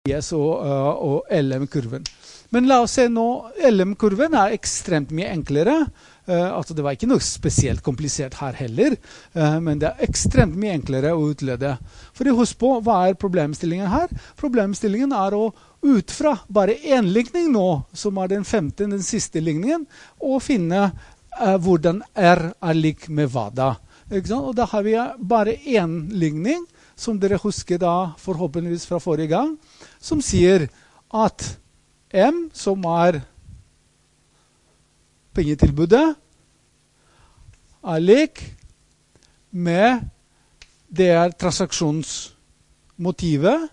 IS og LM-kurven. Men la oss se nå, LM-kurven ekstremt mye enklere. Altså det var ikke noe spesielt komplisert her heller, men det ekstremt mye enklere å utlede. For husk på, hva problemstillingen her? Problemstillingen å ut fra bare en ligning nå, som den femte, den siste ligningen, og finne hvordan R lik med hva da. Og da har vi bare en ligning, som dere husker da forhåpentligvis fra forrige gang, som sier at M, som pengetilbudet, lik med det transaksjonsmotivet,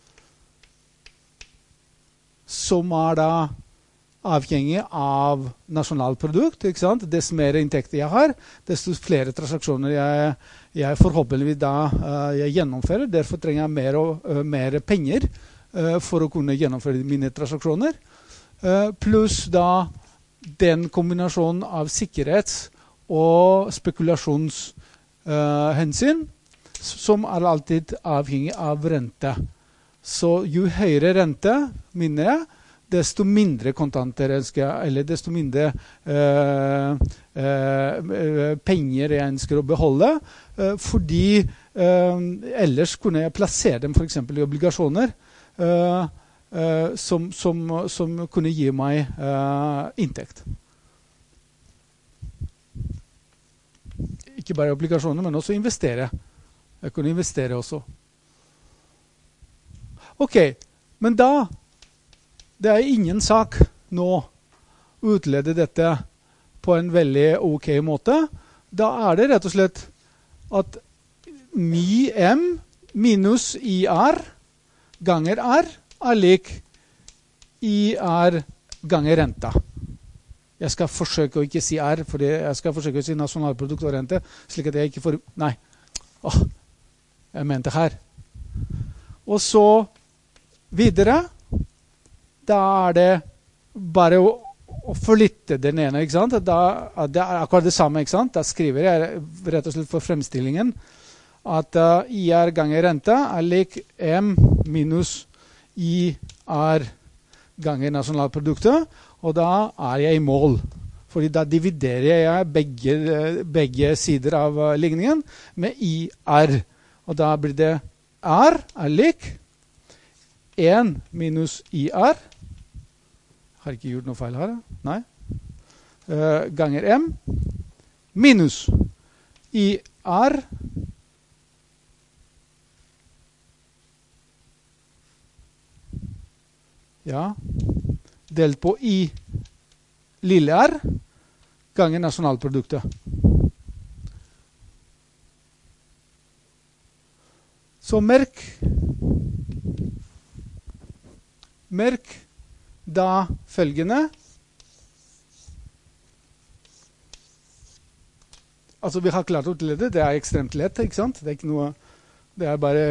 som da avhengig av nasjonalprodukt, ikke sant? Dess mer inntekter jeg har, desto flere transaksjoner jeg forhåpentligvis da jeg gjennomfører. Derfor trenger jeg mer penger for å kunne gjennomføre mine transaksjoner. Pluss da den kombinasjonen av sikkerhets- og spekulasjonshensyn, som alltid avhengig av rente. Så jo høyere rente, minner jeg, desto mindre kontanter eller desto mindre penger jeg ønsker å beholde, fordi ellers kunne jeg plassere dem for eksempel i obligasjoner, som kunne gi meg inntekt. Ikke bare obligasjoner, men også investere. Jeg kunne investere også. Ok, men da det ingen sak nå å utlede dette på en veldig ok måte. Da det rett og slett at mi M minus IR ganger R lik IR ganger renta. Jeg skal forsøke å ikke si R, for jeg skal forsøke å si nasjonalprodukt og rente, slik at jeg ikke får... Nei, jeg mente her. Og så videre, da det bare å forlytte den ene, ikke sant? Da, det akkurat det samme, ikke sant? Da skriver jeg rett og slett for fremstillingen at IR ganger rente lik M minus IR ganger nasjonalproduktet, og da jeg i mål. Fordi da dividerer jeg begge sider av ligningen med IR. Og da blir det R lik 1 minus IR. Har ikke gjort noe feil her, nei. Ganger M minus IR delt på I lille R ganger nasjonalproduktet. Så merk da følgende. Altså vi har klart å utlede, det ekstremt lett, ikke sant? Det ikke noe, det bare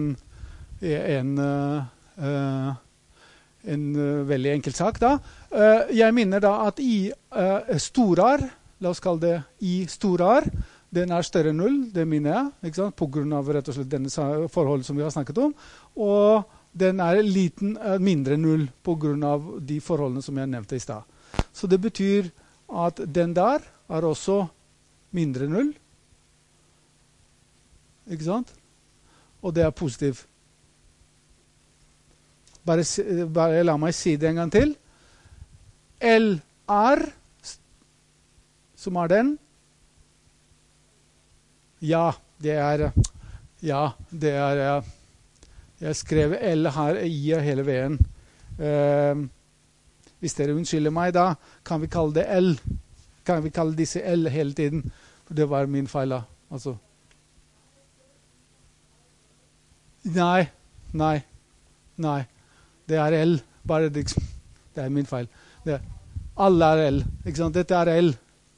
en veldig enkel sak da. Jeg minner da at I stor R, la oss kalle det I stor R, den større enn 0, det minner jeg, ikke sant? På grunn av rett og slett denne forhold som vi har snakket om, og den mindre enn 0 på grunn av de forholdene som jeg nevnte i sted. Så det betyr at den der også mindre enn 0, ikke sant? Og det positivt. Bare la meg si det en gang til. LR, som den. Ja, det jeg skrev L her I hele veien. Hvis dere unnskylder meg da, kan vi kalle det L. Kan vi kalle disse L hele tiden? For det var min feil da. Altså. Nei. Det L. Bare det min feil. Alle L. Ikke sant? Dette L.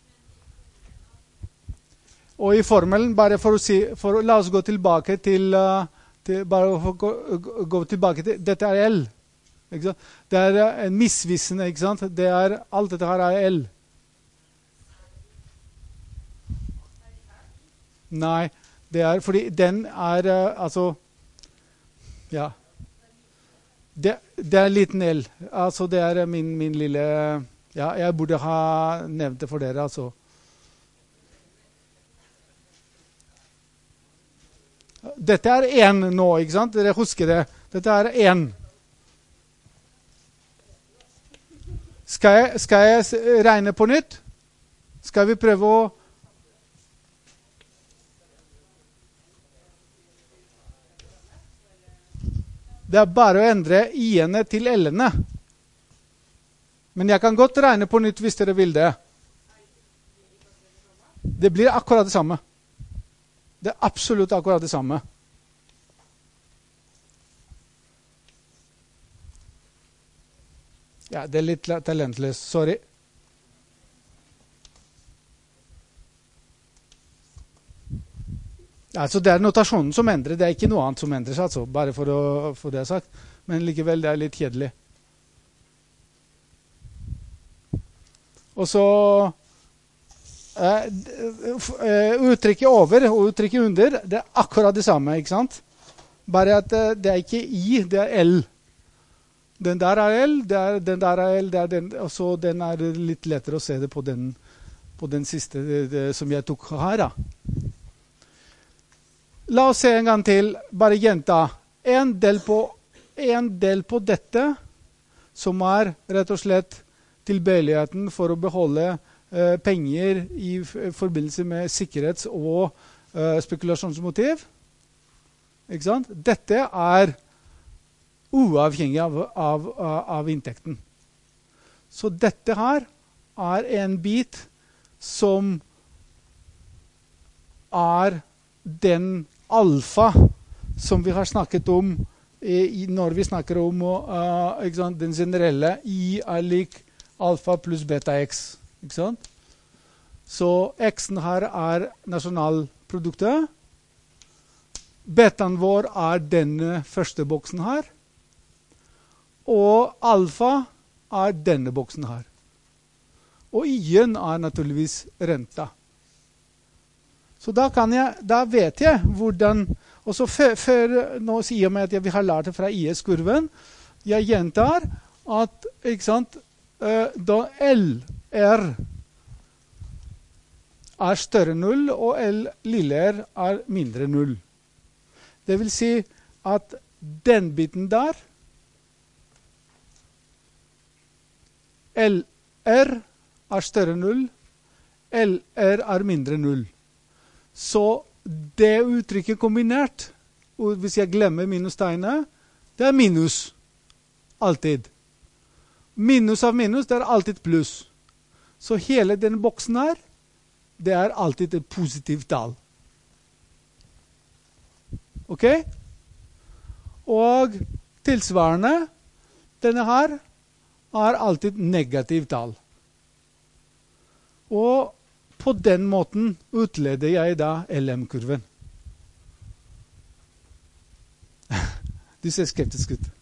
Og i formelen, bare for å si, la oss gå tilbake til dette L. Ikke sant? Det en misvisende, ikke sant? Alt dette her L. Nei, det fordi den altså, ja. Det er en liten L. Altså, det er min lille... Ja, jeg burde ha nevnt det for dere, altså. Dette er 1 nå, ikke sant? Dere husker det. Dette er 1. Skal jeg regne på nytt? Skal vi prøve å... Det er bare å endre i-ene til l-ene. Men jeg kan godt regne på nytt hvis dere vil det. Det blir akkurat det samme. Det er absolutt akkurat det samme. Ja, det er litt talentløst. Sorry. Altså, det er notasjonen som endrer. Det er ikke noe annet som endrer seg, altså. Bare for å få det sagt. Men likevel, det er litt kjedelig. Og så uttrykket over og uttrykket under, det er akkurat det samme, ikke sant? Bare at det er ikke I, det er L. Den der er L, den der er L, det er den, og så den er litt lettere å se det på den siste som jeg tok her, da. La oss se en gang til, bare gjenta. En del på dette, som er rett og slett tilbøyeligheten for å beholde penger i forbindelse med sikkerhets- og spekulasjonsmotiv. Ikke sant? Dette er uavhengig av inntekten. Så dette her er en bit som er den alfa som vi har snakket om når vi snakker om ikke sant, den generelle I er lik alfa pluss beta x. Ikke sant? Så x-en her er nasjonalproduktet. Betaen vår er denne første boksen her. Og alfa er denne boksen her. Og i-en er naturligvis renta. Så da vet jeg hvordan, og så før nå sier jeg meg at vi har lært det fra IS-kurven, jeg gjentar at, ikke sant, da LR er større 0, og L lille r er mindre 0. Det vil si at den biten der, LR er større 0, LR er mindre 0. Så det uttrykket kombinert, og hvis jeg glemmer minustegnet, det er minus. Alltid. Minus av minus, det er alltid pluss. Så hele den boksen her, det er alltid et positivt tall. Ok? Og tilsvarende, denne her er alltid negativt tall. Og på den måten utleder jeg da LM-kurven. Du ser skeptisk ut.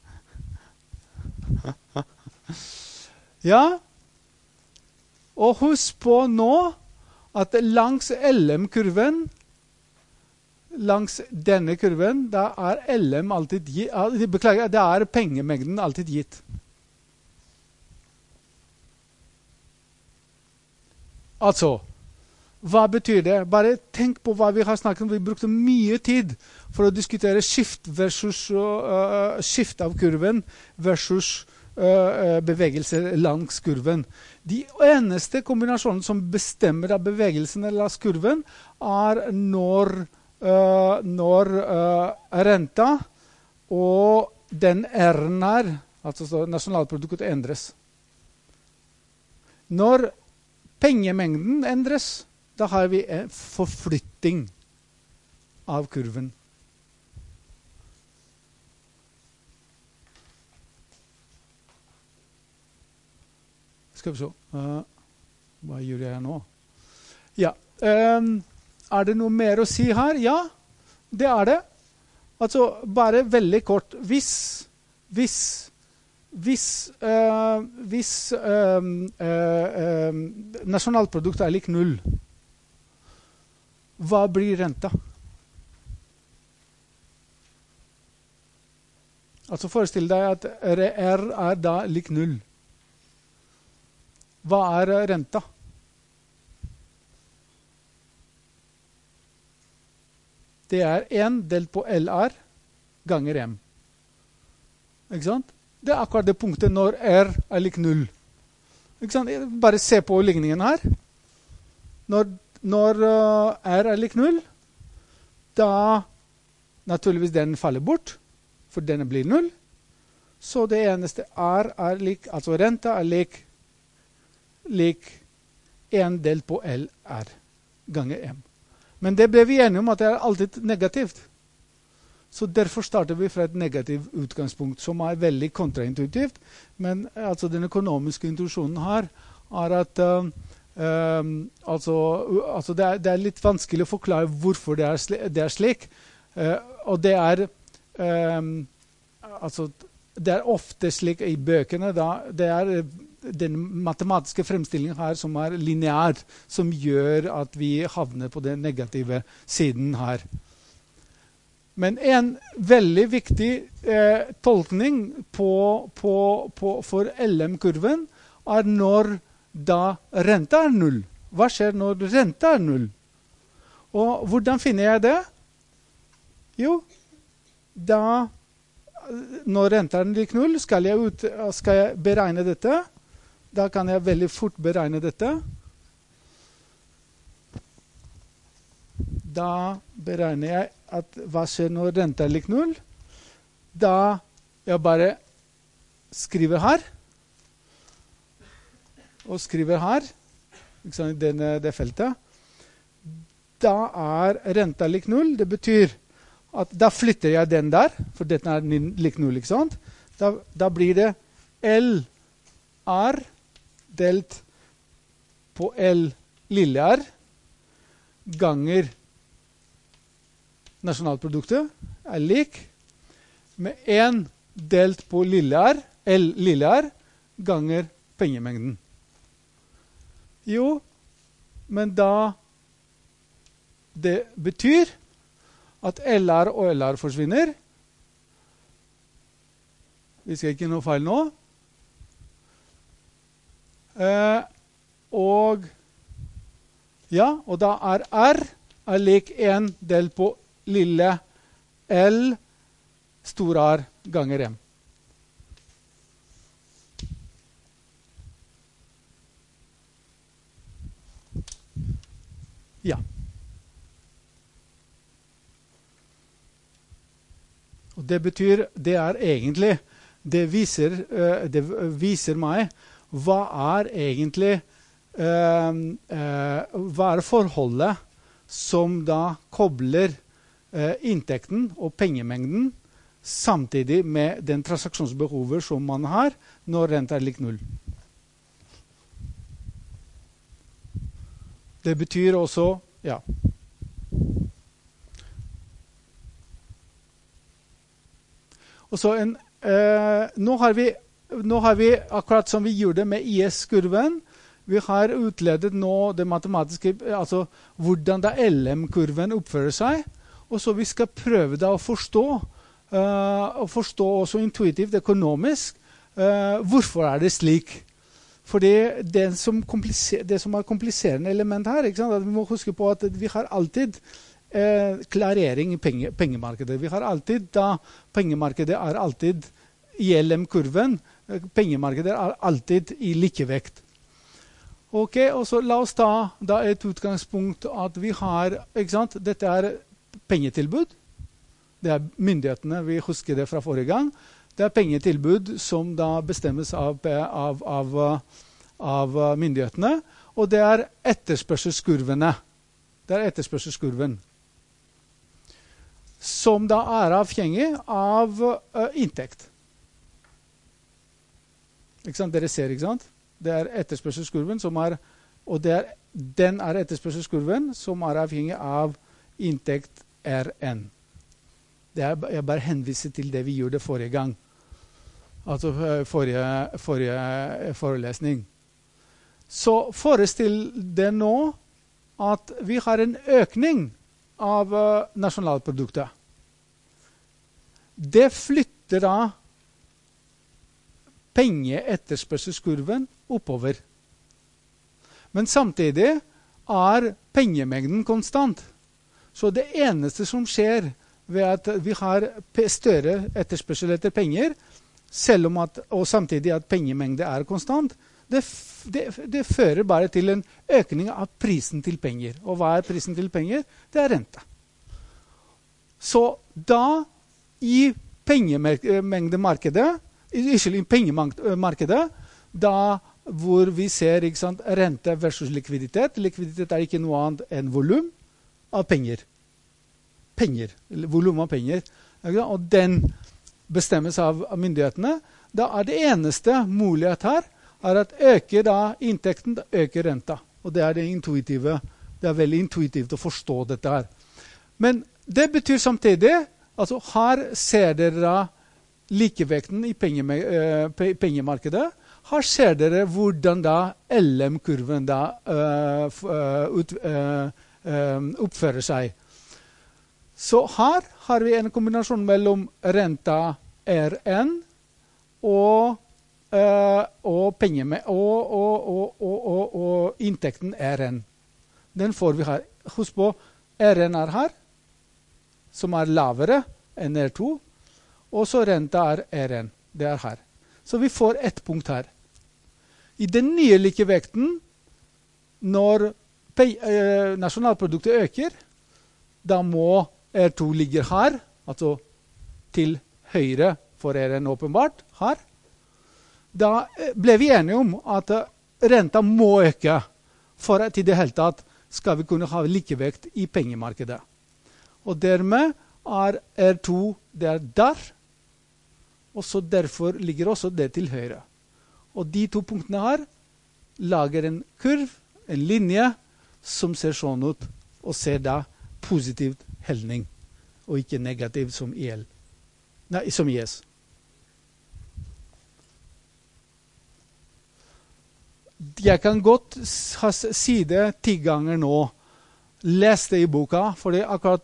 Ja. Og husk på nå at langs LM-kurven, langs denne kurven, da er LM alltid gitt. Beklager, da er pengemengden alltid gitt. Altså, hva betyr det? Bare tenk på hva vi har snakket om. Vi brukte mye tid for å diskutere skift av kurven versus bevegelse langs kurven. De eneste kombinasjonene som bestemmer av bevegelsen langs kurven er når renta og den R-en her, altså nasjonalproduktet, endres. Når pengemengden endres, da har vi en forflytting av kurven. Skal vi se. Hva gjør jeg nå? Ja. Er det noe mer å si her? Ja, det er det. Altså, bare veldig kort. Hvis nasjonalproduktet er lik 0, hva blir renta? Altså forestill deg at R da lik 0. Hva renta? Det 1 delt på LR ganger M. Ikke sant? Det akkurat det punktet når R lik 0. Ikke sant? Bare se på ligningen her. Når R lik 0, da naturligvis den faller bort, for denne blir 0. Så det eneste lik, altså renta lik 1 delt på LR ganger M. Men det ble vi enige om at det alltid negativt. Så derfor starter vi fra et negativt utgangspunkt, som veldig kontraintuitivt. Men altså, den økonomiske intuisjonen her at det litt vanskelig å forklare hvorfor det slik. Og det det ofte slik i bøkene, det den matematiske fremstillingen her som lineær, som gjør at vi havner på den negative siden her. Men en veldig viktig tolkning for LM-kurven når da renta 0. Hva skjer når renta 0? Og hvordan finner jeg det? Jo, når renta lik 0, skal jeg beregne dette. Da kan jeg veldig fort beregne dette. Da beregner jeg at hva skjer når renta lik 0. Da jeg bare skriver her. Og skriver her. Ikke sant, det feltet. Da renta lik 0. Det betyr at da flytter jeg den der, for dette lik 0, ikke sant? Da blir det LR delt på L lille r ganger nasjonalproduktet lik med 1 delt på lille r, L lille r, ganger pengemengden. Jo, men da det betyr at LR og LR forsvinner. Vi skal ikke noe feil nå. Og da R lik 1 delt på lille L stor R ganger M. Ja. Og det betyr, det egentlig, det viser meg hva egentlig, hva forholdet som da kobler inntekten og pengemengden samtidig med den transaksjonsbehovet som man har når renta lik 0. Det betyr også, ja. Og så nå har vi, akkurat som vi gjorde med IS-kurven, vi har utledet nå det matematiske, altså hvordan da LM-kurven oppfører seg, og så vi skal prøve da å forstå også intuitivt, økonomisk, hvorfor det slik. Fordi det som kompliserende element her, ikke sant? At vi må huske på at vi har alltid klarering i pengemarkedet. Vi har alltid pengemarkedet alltid i LM-kurven. Pengemarkedet alltid i likevekt. Ok, og så la oss ta et utgangspunkt at vi har, ikke sant? Dette pengetilbud. Det myndighetene, vi husker det fra forrige gang. Det pengetilbud som da bestemmes av myndighetene, og det etterspørselskurvene. Det etterspørselskurven. Som da avhengig av inntekt. Ikke sant? Dere ser, ikke sant? Det etterspørselskurven som og den etterspørselskurven som avhengig av inntekt RN. Jeg bare henviser til det vi gjorde forrige gang. Altså forrige forelesning. Så forestill det nå at vi har en økning av nasjonalproduktet. Det flytter da pengeetterspørselskurven oppover. Men samtidig pengemengden konstant. Så det eneste som skjer ved at vi har større etterspørsel etter penger, selv om og samtidig at pengemengde konstant, det fører bare til en økning av prisen til penger. Og hva prisen til penger? Det rente. Så da i pengemengdemarkedet, i pengemarkedet, da hvor vi ser, ikke sant, rente versus likviditet. Likviditet ikke noe annet enn volum av penger. Volum av penger. Og den bestemmes av myndighetene. Da det eneste mulighet her, at øker da inntekten, da øker renta. Og det det intuitive. Det veldig intuitivt å forstå dette her. Men det betyr samtidig, altså her ser dere da likevekten i pengemarkedet. Her ser dere hvordan da LM-kurven da oppfører seg. Så her har vi en kombinasjon mellom renta RN og inntekten RN. Den får vi her. Husk på, RN her, som lavere enn R2, og så renta RN. Det her. Så vi får ett punkt her. I den nye likevekten, når nasjonalproduktet øker, da må R2 ligge her, altså til høyre for RN åpenbart, her. Da ble vi enige om at renta må øke for at i det hele tatt skal vi kunne ha likevekt i pengemarkedet. Og dermed R2 der, og så derfor ligger også det til høyre. Og de to punktene her lager en kurv, en linje, som ser sånn ut, og ser da positivt helning, og ikke negativ som som IS. Jeg kan godt si det 10 ganger nå. Les det i boka, for akkurat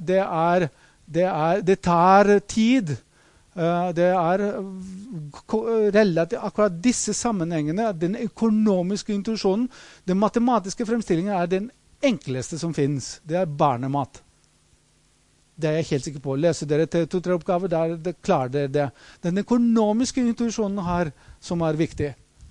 det tar tid. Det relativt akkurat disse sammenhengene, den økonomiske intuisjonen, den matematiske fremstillingen den enkleste som finnes. Det barnemat. Det jeg helt sikker på. Leser dere til 2-3 oppgaver, der klarer dere det. Den økonomiske intuisjonen her som viktig.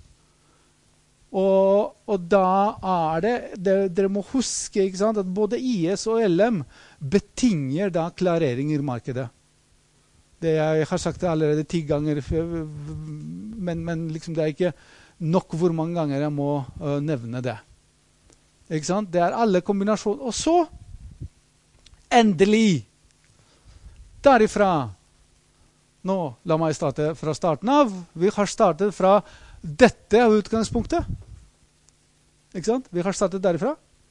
Og da dere må huske, ikke sant, at både IS og LM betinger da klarering i markedet. Det jeg har sagt det allerede 10 ganger, men liksom det ikke nok hvor mange ganger jeg må nevne det. Ikke sant? Det alle kombinasjoner. Og så, endelig, derifra, nå la meg starte fra starten av, vi har startet fra dette utgangspunktet. Ikke sant? Vi har startet derifra.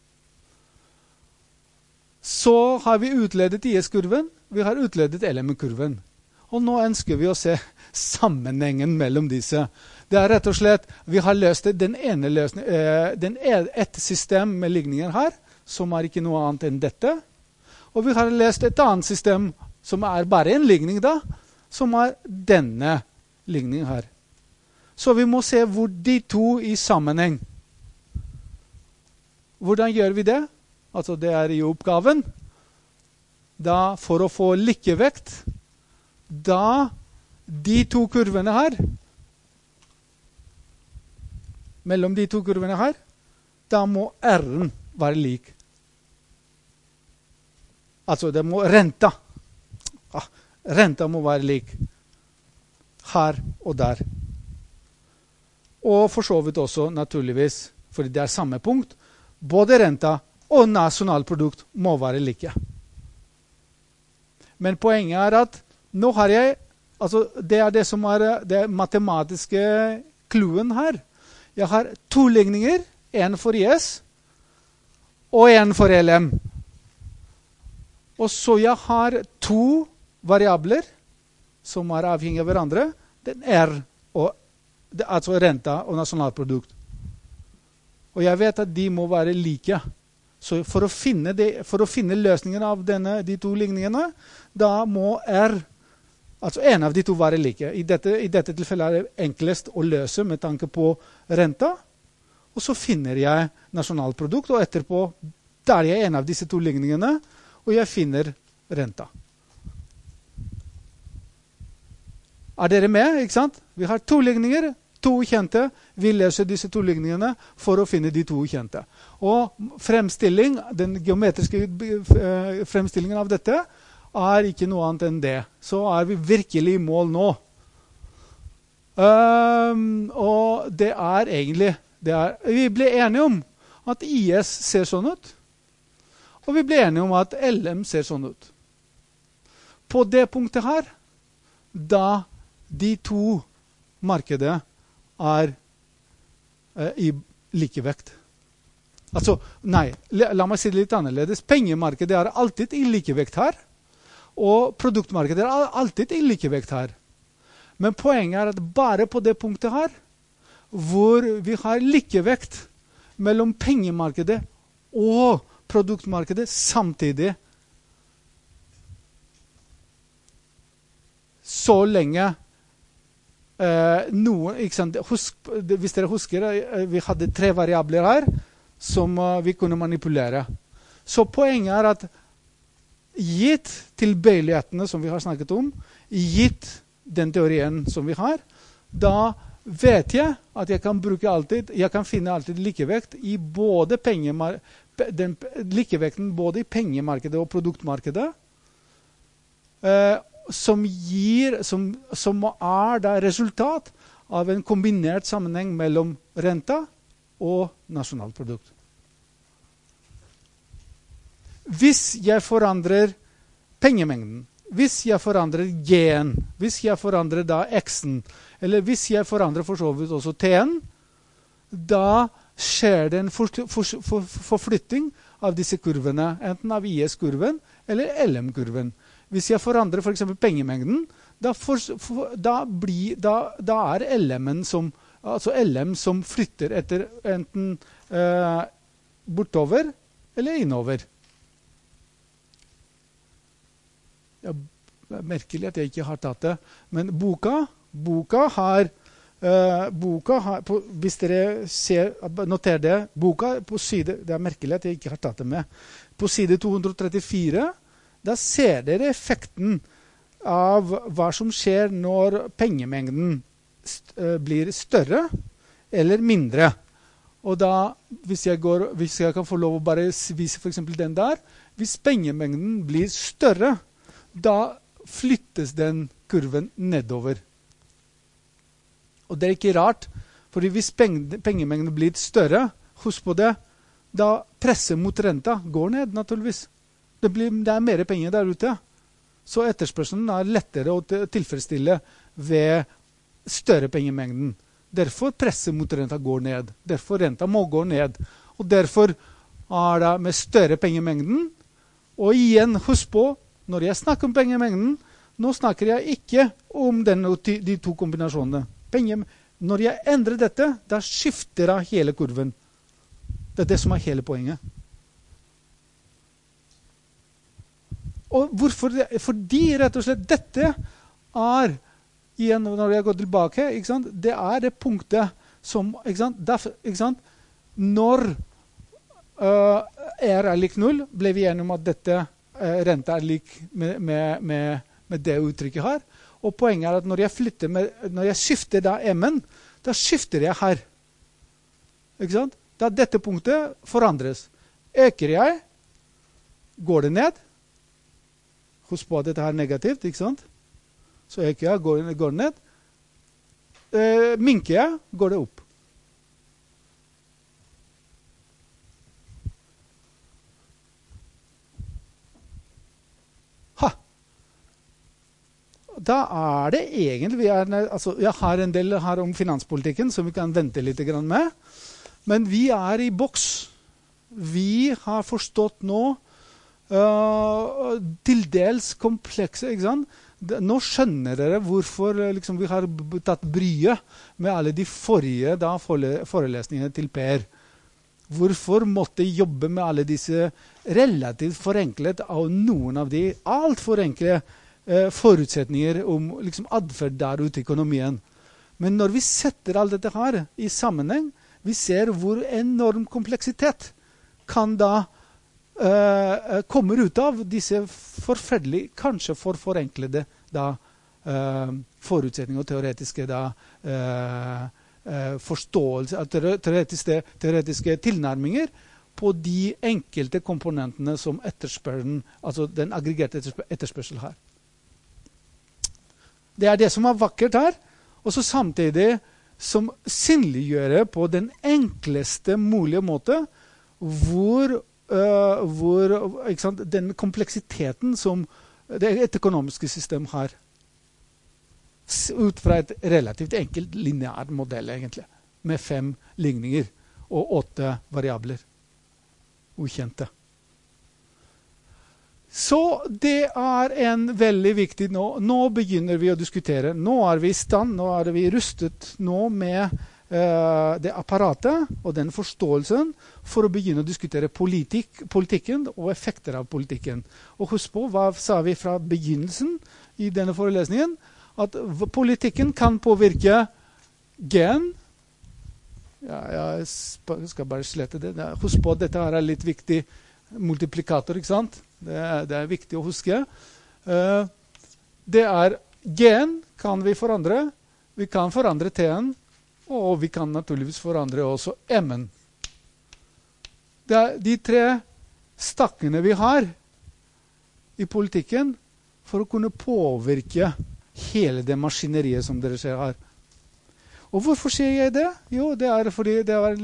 Så har vi utledet IS-kurven, vi har utledet LM-kurven. Og nå ønsker vi å se sammenhengen mellom disse. Det rett og slett, vi har løst den ene løsningen, et system med ligninger her, som ikke noe annet enn dette. Og vi har løst et annet system, som bare en ligning da, som denne ligningen her. Så vi må se hvor de to i sammenheng. Hvordan gjør vi det? Altså det i oppgaven. Da for å få likevekt, da de to kurvene her, mellom de to kurvene her, da må R-en være lik. Altså det må renta. Renta må være lik. Her og der. Og for så vidt også, naturligvis, fordi det samme punkt, både renta og nasjonalprodukt må være like. Men poenget at nå har jeg, altså det det som det matematiske kluen her. Jeg har 2 ligninger, en for IS og en for LM. Og så jeg har 2 variabler som avhengig av hverandre. Den og altså renta og nasjonalprodukt. Og jeg vet at de må være like. Så for å finne løsningen av de 2 ligningene, da må Altså en av de to være like. I dette tilfellet er det enklest å løse med tanke på renta. Og så finner jeg nasjonalprodukt, og etterpå der jeg en av disse to ligningene, og jeg finner renta. Er dere med, ikke sant? Vi har to ligninger, to ukjente. Vi løser disse to ligningene for å finne de to ukjente. Og den geometriske fremstillingen av dette er ikke noe annet enn det. Så er vi virkelig i mål nå. Og det er egentlig... vi ble enige om at IS ser sånn ut. Og vi ble enige om at LM ser sånn ut. På det punktet her, da de to markedene er i likevekt. Altså, nei, la meg si det litt annerledes. Pengemarkedet er alltid i likevekt her, og produktmarkedet er alltid i likevekt her. Men poenget er at bare på det punktet her, hvor vi har likevekt mellom pengemarkedet og produktmarkedet samtidig, så lenge ikke sant? Hvis dere husker, vi hadde 3 variabler her som vi kunne manipulere. Så poenget er at gitt tilbøyelighetene som vi har snakket om, gitt den teorien som vi har, da vet jeg at jeg kan finne alltid likevekt i både likevekten både i pengemarkedet og produktmarkedet, som er da resultat av en kombinert sammenheng mellom renta og nasjonalprodukt. Hvis jeg forandrer pengemengden, hvis jeg forandrer G-en, hvis jeg forandrer da X-en, eller hvis jeg forandrer for så vidt også T-en, da skjer det en forflytting av disse kurvene, enten av IS-kurven eller LM-kurven. Hvis jeg forandrer for eksempel pengemengden, da er LM som flytter etter enten bortover eller innover. Det er merkelig at jeg ikke har tatt det, men boka har, hvis dere noterer det, boka på side, det er merkelig at jeg ikke har tatt det med, på side 234, da ser dere effekten av hva som skjer når pengemengden blir større eller mindre. Og da, hvis jeg kan få lov å bare vise for eksempel den der, hvis pengemengden blir større, da flyttes den kurven nedover. Og det er ikke rart, fordi hvis pengemengden blir større, husk på det, da presset mot renta går ned naturligvis. Det er mer penger der ute. Så etterspørselen er lettere å tilfredsstille ved større pengemengden. Derfor presset mot renta går ned. Derfor renta må gå ned. Og derfor er det med større pengemengden. Og igjen, husk på, når jeg snakker om pengemengden, nå snakker jeg ikke om de to kombinasjonene. Når jeg endrer dette, da skifter jeg hele kurven. Det er det som er hele poenget. Og hvorfor det? Fordi rett og slett dette er, igjen når jeg går tilbake, ikke sant? Det er det punktet som, ikke sant? Når R er lik 0, ble vi enige om at dette renta er lik med det uttrykket her. Og poenget er at når jeg skifter da M-en, da skifter jeg her. Ikke sant? Da dette punktet forandres. Øker jeg, går det ned. Husk på at dette er negativt, ikke sant? Så øker jeg, går det ned. Minker jeg, går det opp. Da er det egentlig, jeg har en del her om finanspolitikken som vi kan vente litt med, men vi er i boks. Vi har forstått nå til dels komplekse, ikke sant? Nå skjønner dere hvorfor liksom, vi har tatt bryet med alle de forrige forelesningene til Per. Hvorfor måtte jeg jobbe med alle disse relativt forenklet av noen av de alt for enkle forutsetninger om liksom, adferd der ute i økonomien. Men når vi setter alt dette her i sammenheng, vi ser hvor enorm kompleksitet kan da komme ut av disse forferdelige, kanskje for forenklede da, forutsetninger og teoretiske da, forståelse, teoretiske tilnærminger på de enkelte komponentene som altså den aggregerte etterspørsel her. Det er det som er vakkert her, og så samtidig som synliggjør på den enkleste mulige måte hvor ikke sant, den kompleksiteten som et økonomiske system har ut fra et relativt enkelt lineær modell egentlig, med 5 ligninger og 8 variabler, ukjente. Så det er en veldig viktig, nå begynner vi å diskutere, nå er vi i stand, nå er vi rustet nå med det apparatet og den forståelsen for å begynne å diskutere politikken og effekter av politikken. Og husk på, hva sa vi fra begynnelsen i denne forelesningen? At politikken kan påvirke gen. Ja, jeg skal bare slette det. Husk på at dette her er litt viktig multiplikator, ikke sant? Det er viktig å huske. Det er gen kan vi forandre. Vi kan forandre T-en, og vi kan naturligvis forandre også M-en. Det er de 3 stakkene vi har i politikken for å kunne påvirke hele det maskineriet som dere ser her. Og hvorfor sier jeg det? Jo, det er fordi det er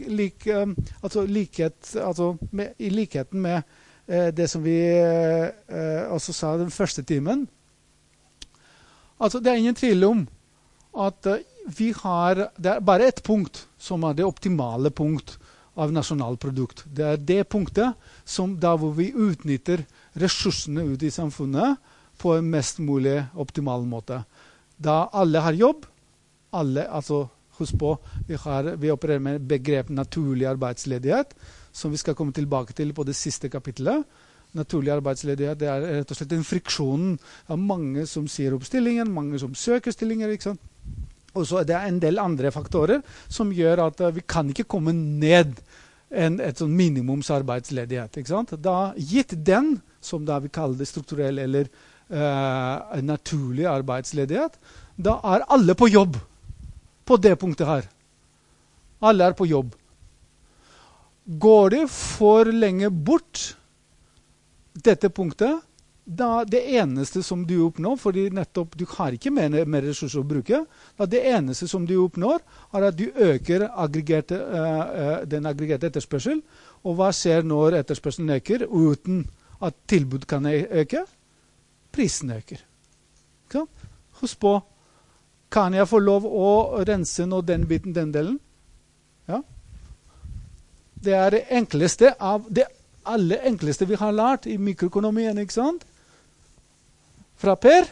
i likheten med det som vi også sa den første timen. Altså, det er ingen tvil om at det er bare et punkt som er det optimale punkt av nasjonalprodukt. Det er det punktet som da hvor vi utnytter ressursene ut i samfunnet på en mest mulig optimal måte. Da alle har jobb, husk på, vi opererer med begrep naturlig arbeidsledighet, som vi skal komme tilbake til på det siste kapitlet. Naturlig arbeidsledighet, det er rett og slett en friksjon av mange som sier opp stillingen, mange som søker stillinger, ikke sant? Og så er det en del andre faktorer som gjør at vi kan ikke komme ned et sånn minimumsarbeidsledighet, ikke sant? Da gitt den, som da vi kaller det strukturell eller naturlig arbeidsledighet, da er alle på jobb på det punktet her. Alle er på jobb. Går det for lenge bort dette punktet, da det eneste som du oppnår, fordi nettopp du har ikke mer ressurser å bruke, da det eneste som du oppnår er at du øker den aggregerte etterspørsel, og hva skjer når etterspørselen øker uten at tilbud kan øke? Prisen øker. Husk på, kan jeg få lov å rense nå den biten, den delen? Ja. Det er det enkleste av det aller enkleste vi har lært i mikroøkonomien, ikke sant? Fra Per.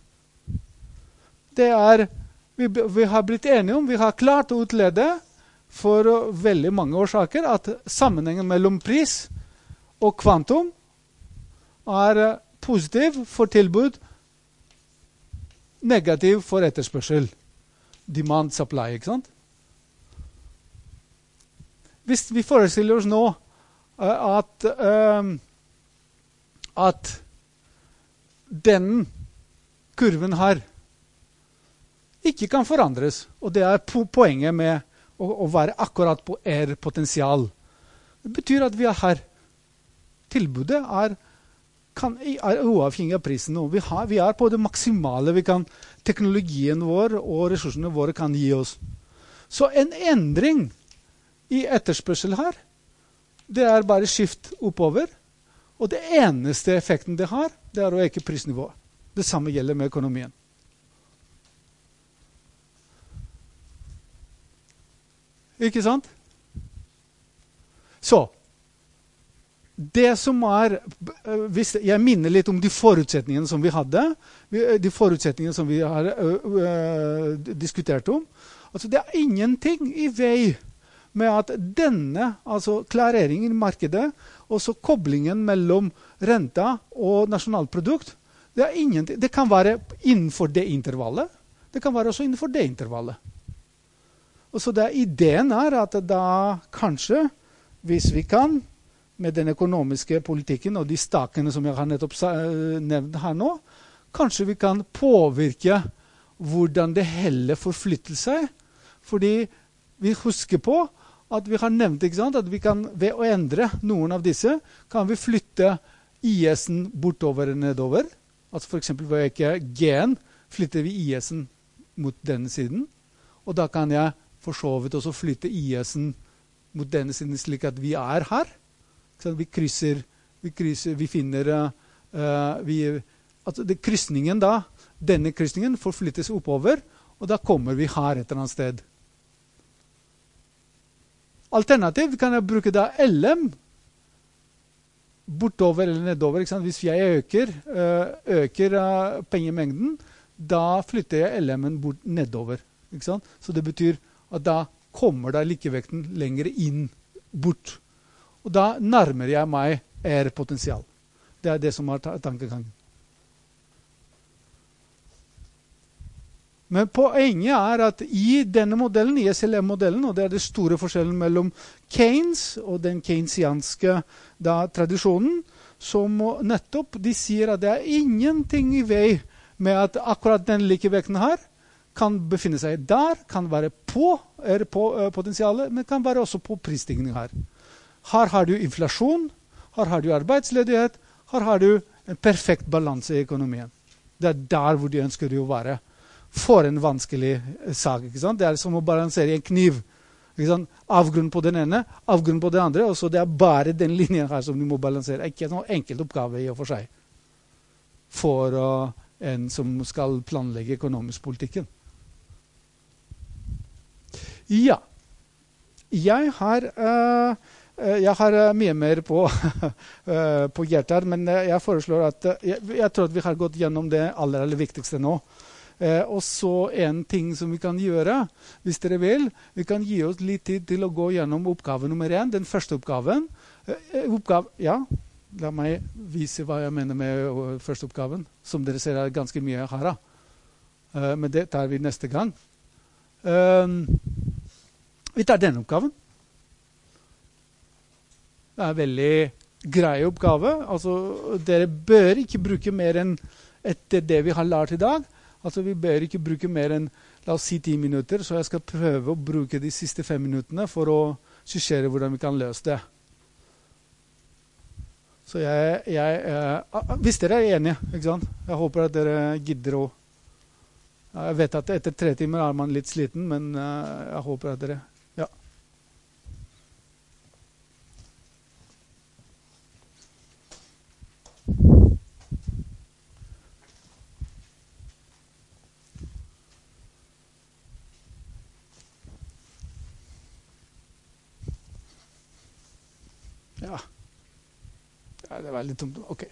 Det er, vi har blitt enige om, vi har klart å utlede for veldig mange årsaker at sammenhengen mellom pris og kvantum er positiv for tilbud, negativ for etterspørsel. Demand supply, ikke sant? Hvis vi forestiller oss nå at den kurven her ikke kan forandres, og det er poenget med å være akkurat på potensial. Det betyr at vi er her. Tilbudet er uavhengig av prisen. Og vi er på det maksimale teknologien vår og ressursene våre kan gi oss. Så en endring i etterspørsel her, det er bare skift oppover. Og det eneste effekten det har, det er å øke prisnivået. Det samme gjelder med økonomien. Ikke sant? Så, det som jeg minner litt om de forutsetningene som vi hadde, de forutsetningene som vi har diskutert om. Altså, det er ingenting i vei med at denne, altså klareringen i markedet, og så koblingen mellom renta og nasjonalprodukt, Det er ingenting. Det kan være innenfor det intervallet. Det kan være også innenfor det intervallet. Og så ideen er at da kanskje, hvis vi kan, med den økonomiske politikken og de stakene som jeg har nettopp nevnt her nå, kanskje vi kan påvirke hvordan det heller forflytter seg. Fordi vi husker på at vi har nevnt, ikke sant, at vi kan ved å endre noen av disse, kan vi flytte IS-en bortover eller nedover. Altså for eksempel ved å ikke G-en, flytter vi IS-en mot denne siden. Og da kan jeg for så vidt også flytte IS-en mot denne siden slik at vi er her. Så vi krysser, vi finner, altså krysningen da, denne krysningen forflyttes oppover, og da kommer vi her et eller annet sted. Alternativt kan jeg bruke da LM bortover eller nedover. Ikke sant? Hvis jeg øker pengemengden, da flytter jeg LM-en bort nedover. Ikke sant? Så det betyr at da kommer da likevekten lenger inn bort. Og da nærmer jeg meg R-potensial. Det er det som er tankegangen. Men poenget er at i denne modellen, i SLM-modellen, og det er det store forskjellen mellom Keynes og den keynesianske tradisjonen, som nettopp de sier at det er ingenting i vei med at akkurat den likevekten her kan befinne seg der, kan være på potensialet, men kan være også på prisstigning her. Her har du inflasjon, her har du arbeidsledighet, her har du en perfekt balanse i økonomien. Det er der hvor de ønsker å være. For en vanskelig sak, ikke sant? Det er som å balansere i en kniv. Ikke sant? Avgrunn på den ene, avgrunn på den andre, og så det er bare den linjen her som du må balansere. Ikke noen enkelt oppgave i og for seg. For en som skal planlegge økonomisk politikken. Ja. Jeg har mye mer på hjertet her, men jeg foreslår at jeg tror at vi har gått gjennom det aller viktigste nå. Og så en ting som vi kan gjøre, hvis dere vil, vi kan gi oss litt tid til å gå gjennom oppgave nummer 1, den første oppgaven. Ja, la meg vise hva jeg mener med første oppgaven, som dere ser er ganske mye her. Men det tar vi neste gang. Vi tar denne oppgaven. Det er en veldig grei oppgave. Altså, dere bør ikke bruke mer enn etter det vi har lært i dag. Altså, vi bør ikke bruke mer enn, la oss si 10 minutter, så jeg skal prøve å bruke de siste 5 minuttene for å skissere hvordan vi kan løse det. Så hvis dere er enige, ikke sant? Jeg håper at dere gidder å... Jeg vet at etter 3 timer er man litt sliten, men jeg håper at dere... Ja. Ja, det var litt tomt. Ok.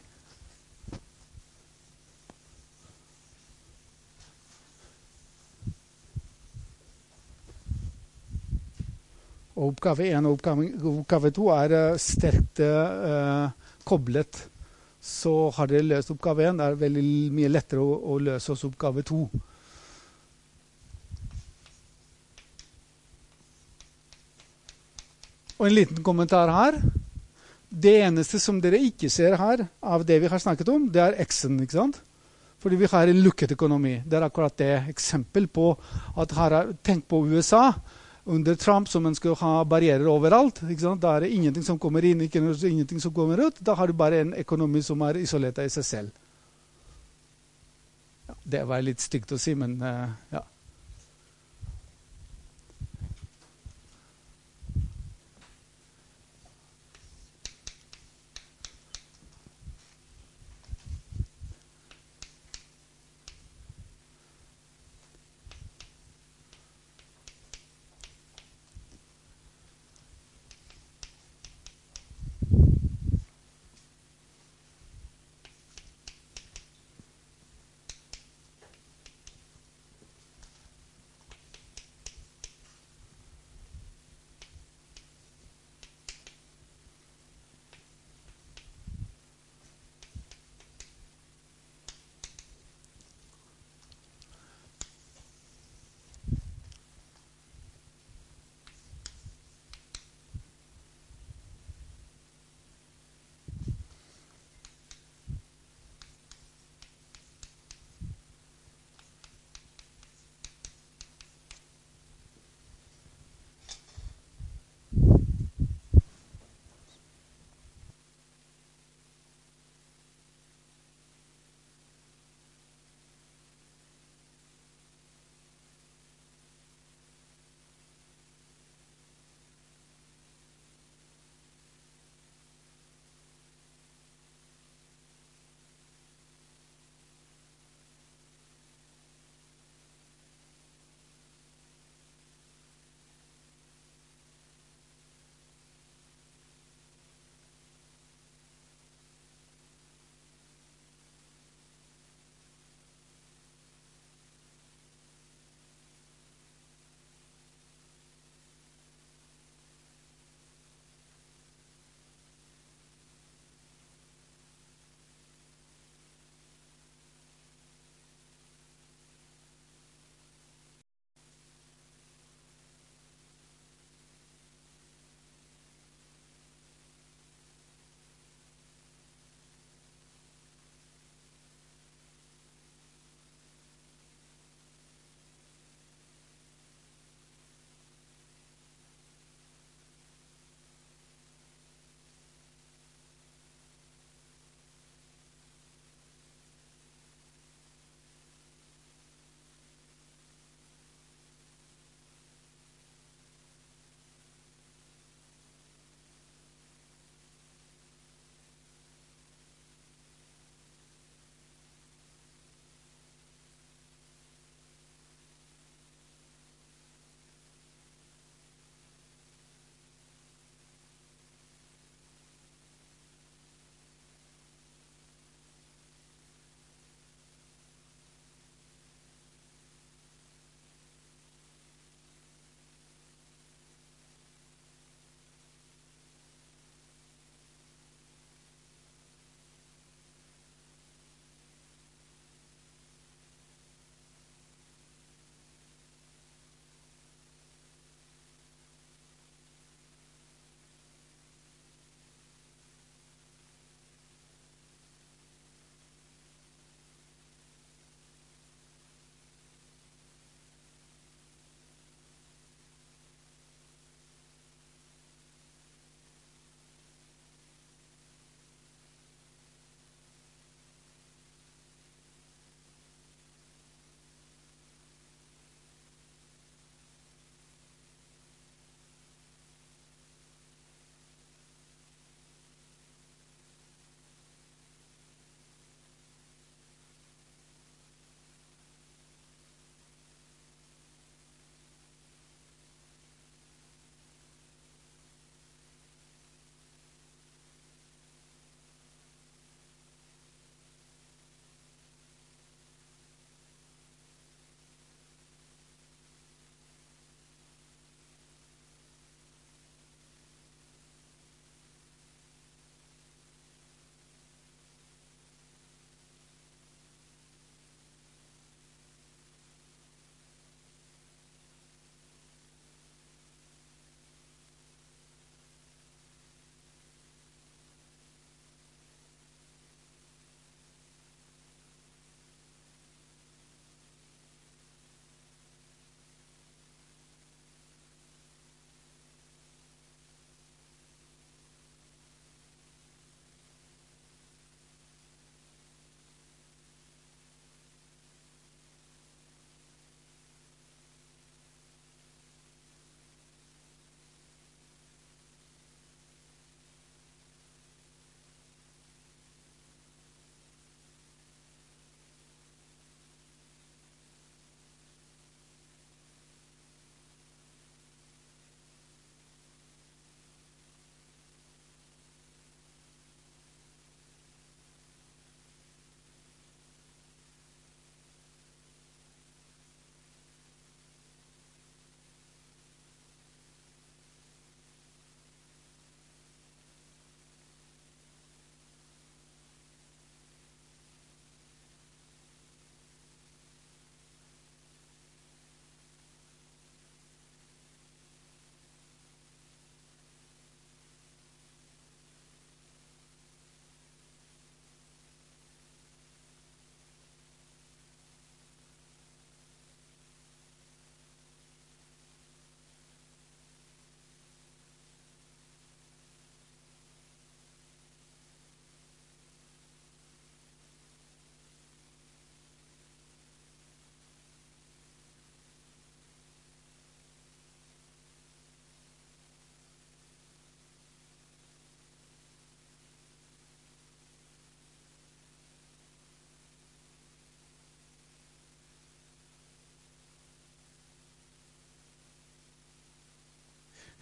Og oppgave 1 og oppgave 2 er sterkt koblet. Så har dere løst oppgave 1, det er veldig mye lettere å løse oss oppgave 2. Og en liten kommentar her. Det eneste som dere ikke ser her av det vi har snakket om, det er X-en, ikke sant? Fordi vi har en lukket økonomi. Det er akkurat det eksempel på at her tenk på USA under Trump som ønsker å ha barrierer overalt. Ikke sant? Da er det ingenting som kommer inn, ingenting som kommer ut. Da har du bare en økonomi som er isolert i seg selv. Ja, det var litt stygt å si, men ja.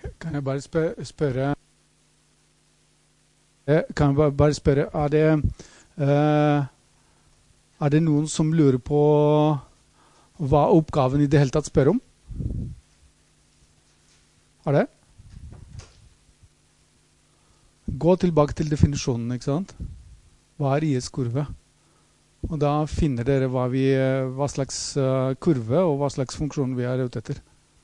Kan jeg bare spørre er det noen som lurer på hva oppgaven i det hele tatt spør om? Er det? Gå tilbake til definisjonen, ikke sant? Hva IS-kurve? Og da finner dere hva slags kurve og hva slags funksjon vi ute etter.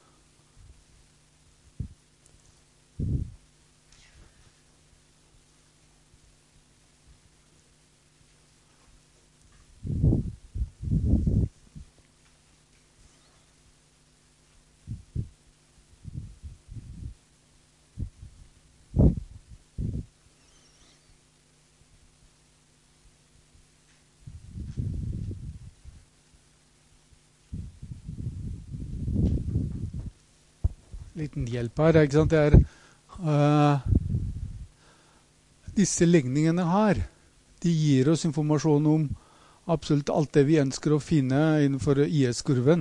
Liten hjelp her, ikke sant? Det disse ligningene her, de gir oss informasjon om absolutt alt det vi ønsker å finne innenfor IS-kurven.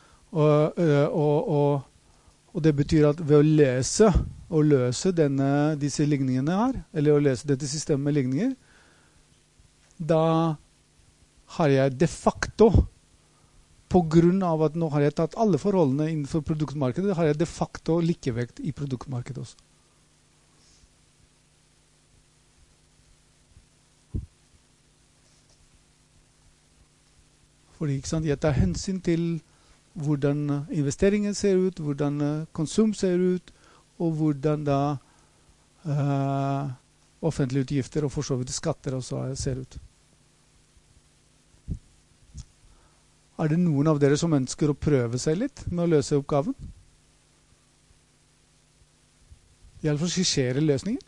Og det betyr at ved å løse disse ligningene her, eller å løse dette systemet med ligninger, da har jeg de facto, på grunn av at nå har jeg tatt alle forholdene innenfor produktmarkedet, har jeg de facto likevekt i produktmarkedet også. Fordi ikke sant, jeg tar hensyn til hvordan investeringen ser ut, hvordan konsum ser ut, og hvordan da offentlige utgifter og for så vidt skatter også ser ut. Er det noen av dere som ønsker å prøve seg litt med å løse oppgaven? I alle fall skissere løsningen.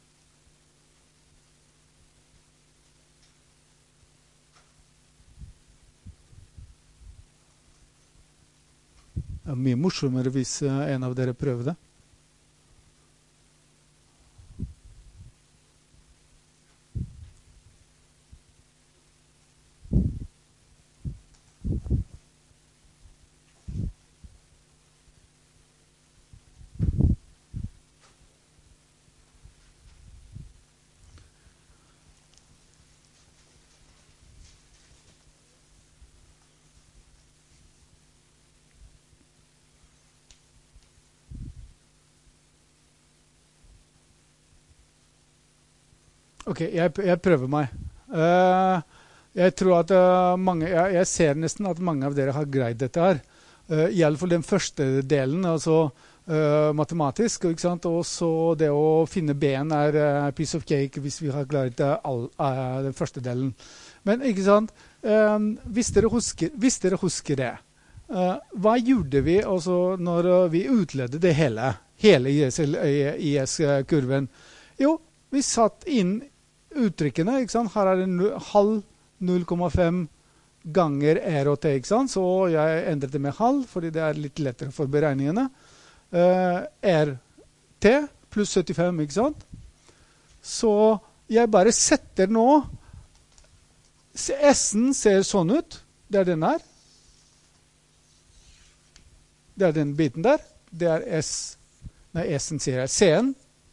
Det er mye morsommere hvis en av dere prøver det. Ok, jeg prøver meg. Jeg tror at jeg ser nesten at mange av dere har greid dette her. I alle fall den første delen, altså matematisk, ikke sant? Og så det å finne B-en piece of cake hvis vi har klart den første delen. Men ikke sant? Hvis dere husker det, hva gjorde vi altså, når vi utledet det hele IS-kurven? Jo, vi satt inn uttrykkene, ikke sant? Her det halv 0,5 ganger R og T, ikke sant? Så jeg endret det med halv, fordi det litt lettere for beregningene. RT pluss 75, ikke sant? Så jeg bare setter nå, S-en ser sånn ut, det den her. Det den biten der. Det S-en sier jeg, C-en.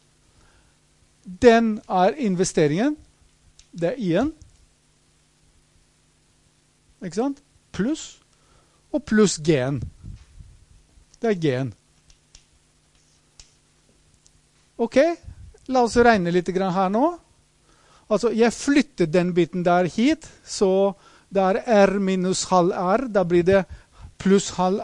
Den investeringen, det I-en, ikke sant? Pluss, og pluss G-en. Det G-en. Ok, la oss regne litt her nå. Altså, jeg flytter den biten der hit, så det R minus halv R, da blir det pluss halv